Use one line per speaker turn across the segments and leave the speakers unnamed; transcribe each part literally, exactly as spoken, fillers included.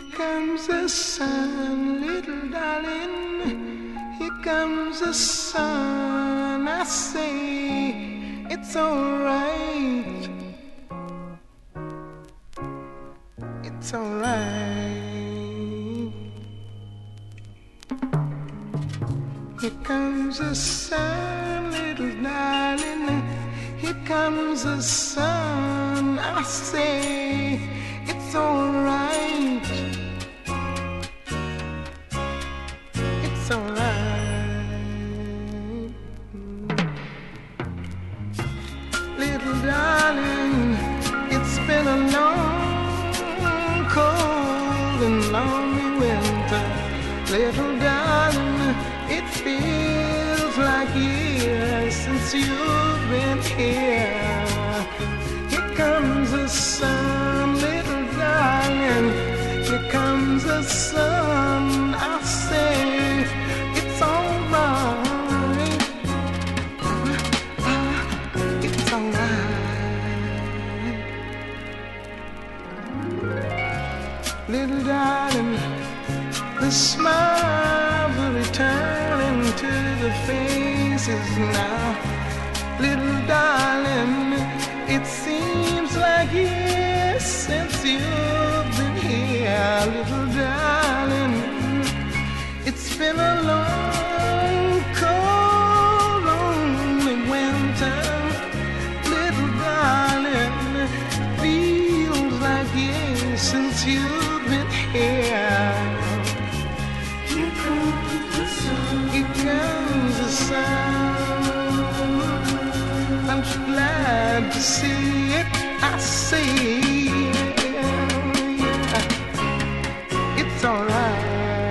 Here comes the sun, little darling. Here comes the sun. I say it's alright. It's alright. Here comes the sun, little darling. Here comes the sun. I say it's alright. It's alright. Little darling, it's been a long, cold and lonely winter. Little darling, it feels like years since you've been here. Here comes the sun, little darling. Here comes the sun. I say it's alright. It's alright. Little darling, the smiles are returning to the faces now. Little darling, it seems like years since you've been here. Little darling, it's been a long, cold, lonely winter. Little darling, feels like years since you've been here. Here comes the sun. Here comes the sun. I'm so glad to see it. I see it. Yeah. It's alright.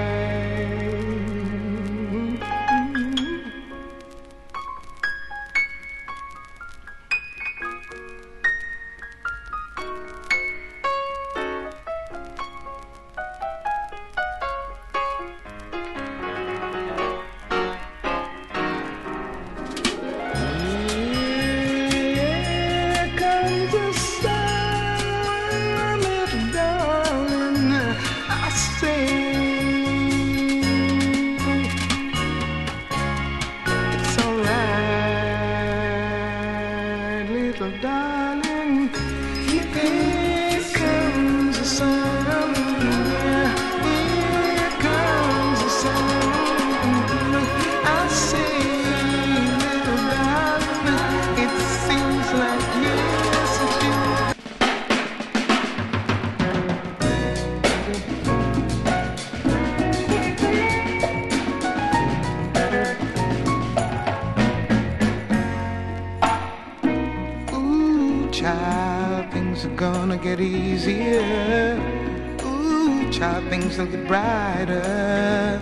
Get easier. Ooh, child, things will get brighter.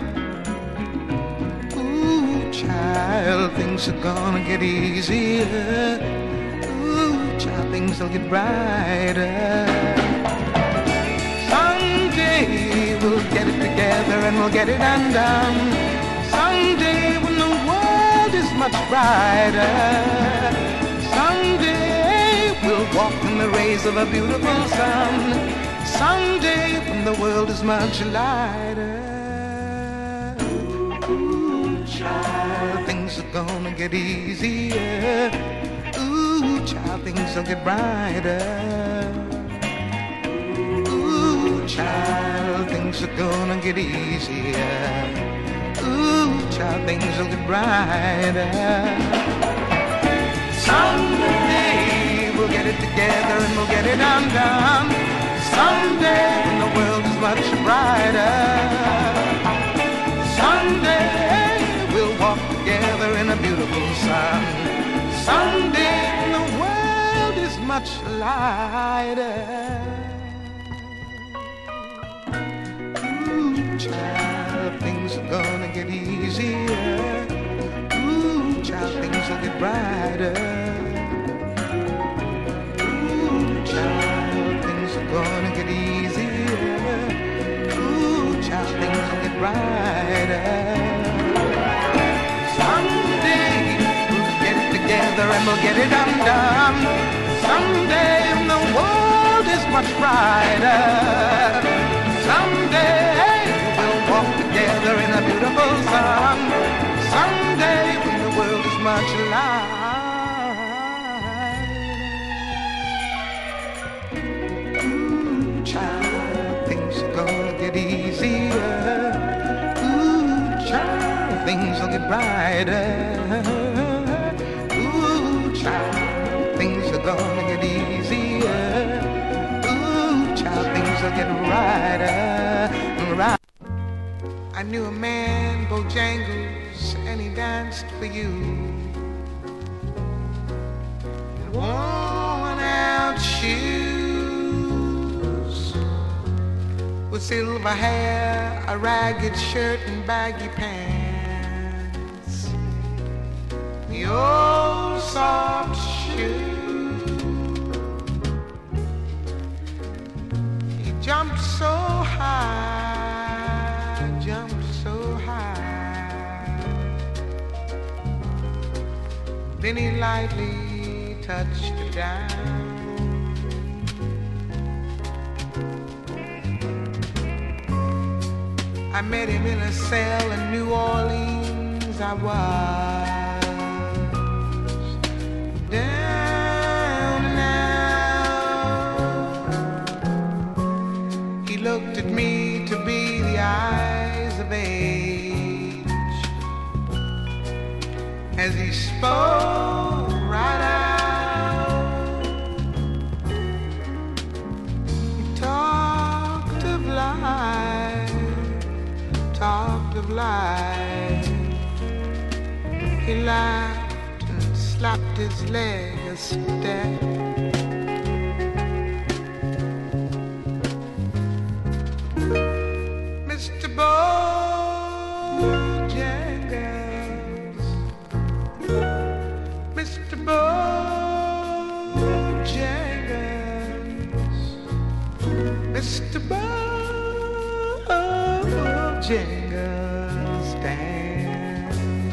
Ooh, child, things are gonna get easier. Ooh, child, things will get brighter. Someday we'll get it together and we'll get it undone. Someday when the world is much brighter. Someday we'll walk in the rays of a beautiful sun. Someday when the world is much lighter. Ooh, child, things are gonna get easier. Ooh, child, things will get brighter. Ooh, child, things are gonna get easier. Ooh, child, things will get brighter. Someday we'll get it together and we'll get it undone. Someday when the world is much brighter. Someday we'll walk together in a beautiful sun. Someday when the world is much lighter. Ooh, child, things are gonna get easier. Ooh, child, things will get brighter. Gonna get easier. Ooh, child, things will get brighter. Someday we'll get it together and we'll get it undone. Someday when the world is much brighter. Someday we'll walk together in a beautiful sun. Someday when the world is much lighter. Ooh, child, things are gonna get easier. Ooh, child, things will get brighter. Ooh, child, things are gonna get easier. Ooh, child, things will get righter, right. I knew a man, Bojangles, and he danced for you. Worn out shoes, with silver hair, a ragged shirt and baggy pants. The old soft shoe. He jumped so high, jumped so high. Then he lightly touched down. I met him in a cell in New Orleans. I was down and out. He looked at me to be the eyes of age as he spoke right out. He talked of life, talked of life. He laughed and slapped his leg a step. Mister Bojangles, Mister Bojangles, Mister Bojangles, stand.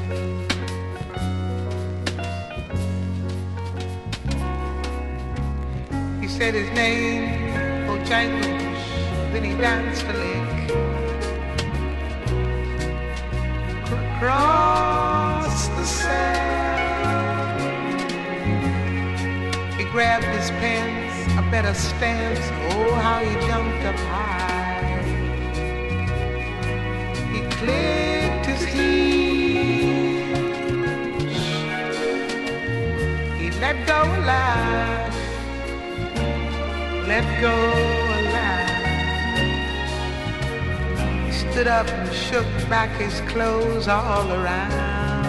He said his name, Bojangles, then he danced a lick across the sand. He grabbed his pants, a better stance. Oh, how he jumped up high. He clicked his heels. He let go a laugh, let go a laugh. He stood up and shook back his clothes all around.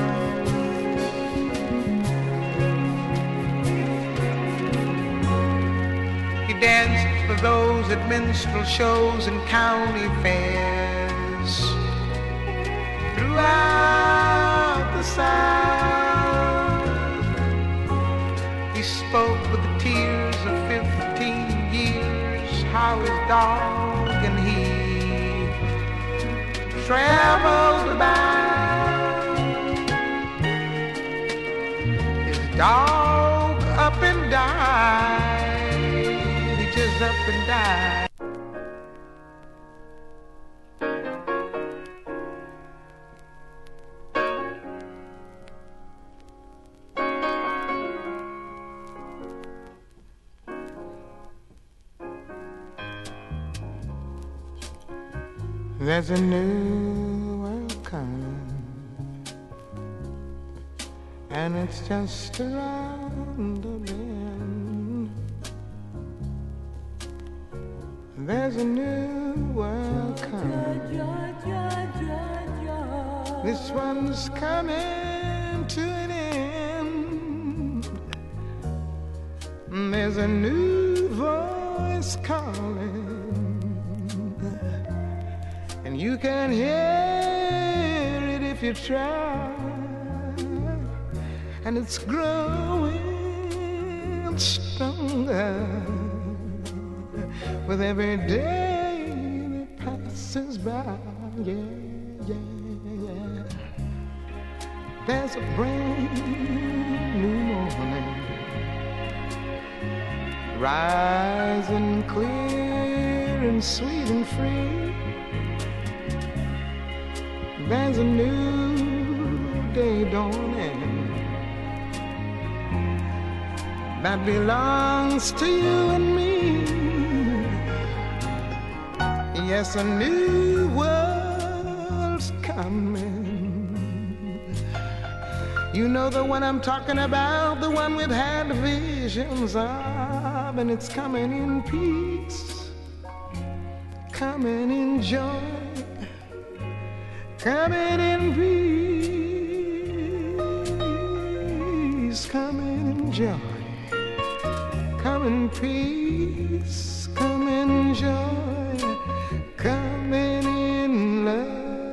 Danced for those at minstrel shows and county fairs throughout the South. He spoke with the tears of fifteen years, how his dog and he traveled about. His dog up and died, up and die. There's a new world coming, and it's just around the bend. There's a new world coming. This one's coming to an end. There's a new voice calling, and you can hear it if you try. And it's growing stronger with every day that passes by. Yeah, yeah, yeah. There's a brand new morning, rising clear and and sweet and free. There's a new day dawning that belongs to you and me. Yes, a new world's coming. You know the one I'm talking about, the one we've had visions of, and it's coming in peace, coming in joy, coming in peace, coming in joy, coming in peace, coming in joy, coming in love.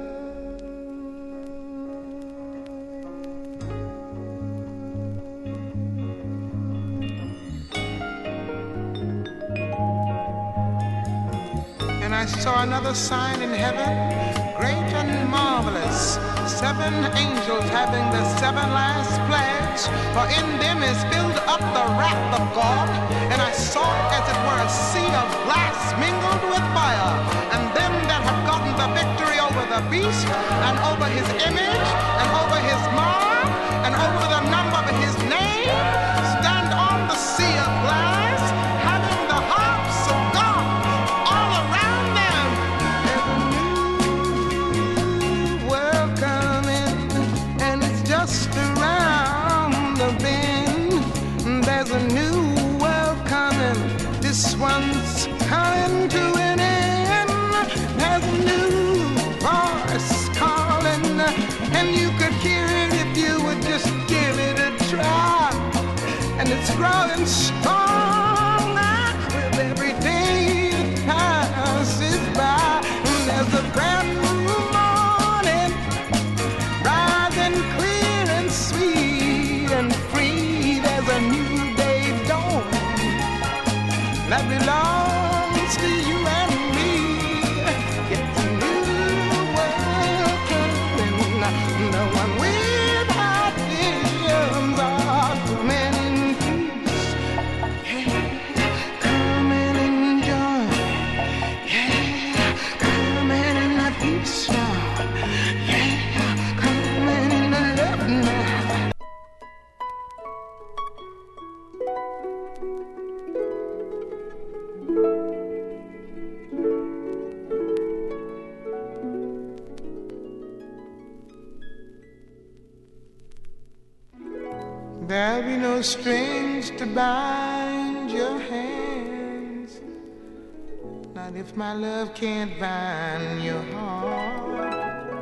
I saw another sign in heaven, great and marvelous, seven angels having the seven last plagues, for in them is filled up the wrath of God. And I saw as it were a sea of glass mingled with fire, and them that have gotten the victory over the beast, and over his image, and over his mark, and over the number of his name, stand on the sea of glass, having the harps of God all around. Just around the bend, there's a new world coming. This one's coming to an end. There's a new voice calling, and you could hear it if you would just give it a try. And it's growing stronger with every day that passes by. And there's a brand new morning, rising clear and sweet and free. There's a new day dawn that belongs to you and me. It's a new world coming, the one we've had visions of, coming in peace, yeah, coming in joy, yeah, coming in the peace now, yeah, coming in the love now. There'll be no strings to bind your hands, not if my love can't bind your heart.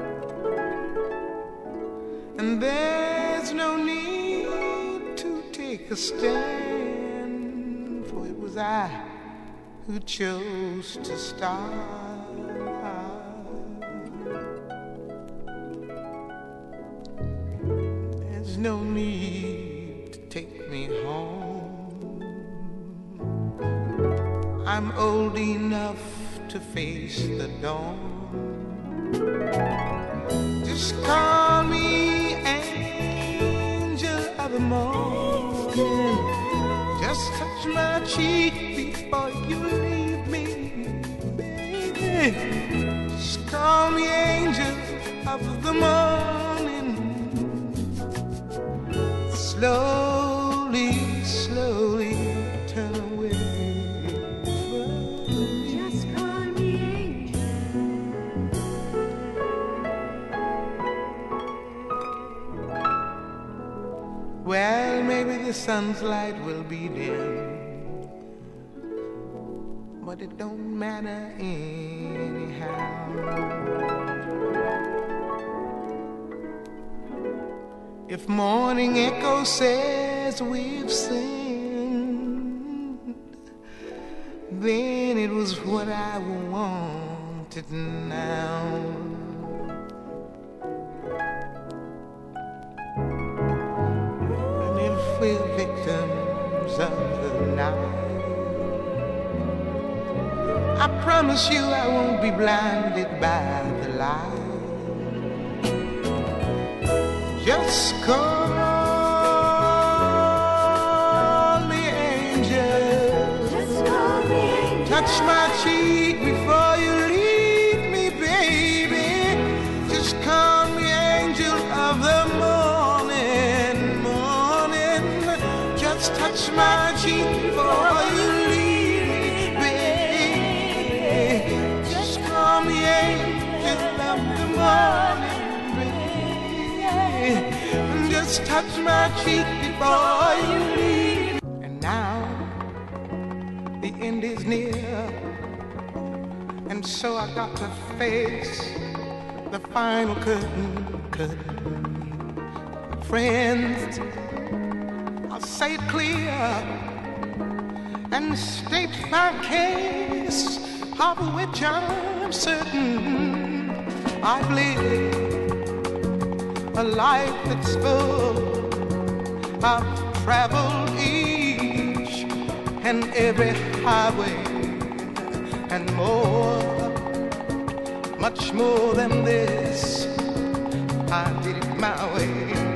And there's no need to take a stand, for it was I who chose to start. There's no need to take me home. I'm old enough to face the dawn. Just call me angel of the morning. Just touch my cheek before you leave me, baby. Just call me angel of the morning. Slowly, slowly turn away from me.
Just call me angel.
Well, maybe the sun's light will be dim, but it don't matter anyhow. If morning echo says we've sinned, then it was what I wanted now. And if we're victims of the night, I promise you I won't be blinded by the light. Just call me angel.
Just call me angel.
Touch my cheek just touch my cheek before you leave. And now the end is near, and so I got to face the final curtain, curtain. Friends, I'll say it clear and state my case, of which I'm certain. I've lived a life that's full. I've traveled each and every highway and more, much more than this. I did it my way.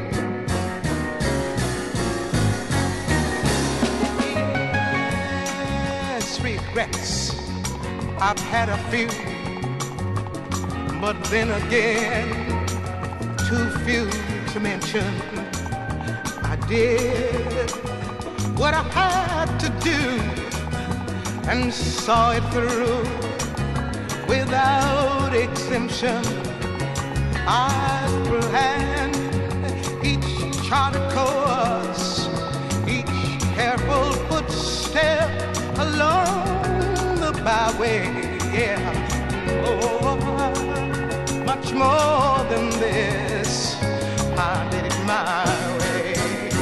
Yes, regrets, I've had a few, but then again, too few to mention. I did what I had to do and saw it through without exemption. I planned each charted course, each careful footstep along the byway. Yeah, oh, much more than this, I did it my way.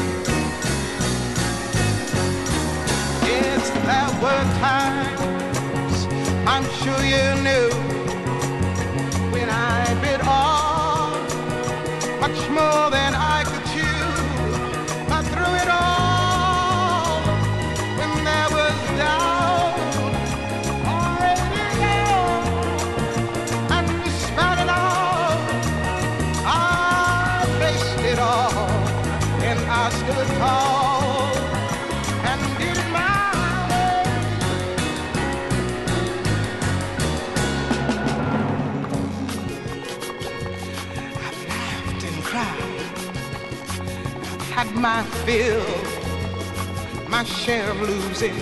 Yes, there were times, I'm sure you knew, when I bit off much more than I could chew. I threw it all when there was doubt, already gone, and despite it all, I faced it all, and I stood tall and did it my way. I've laughed and cried, I've had my fill, my share of losing.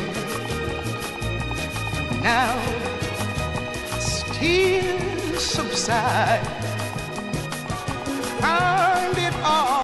Now as tears subside, found it all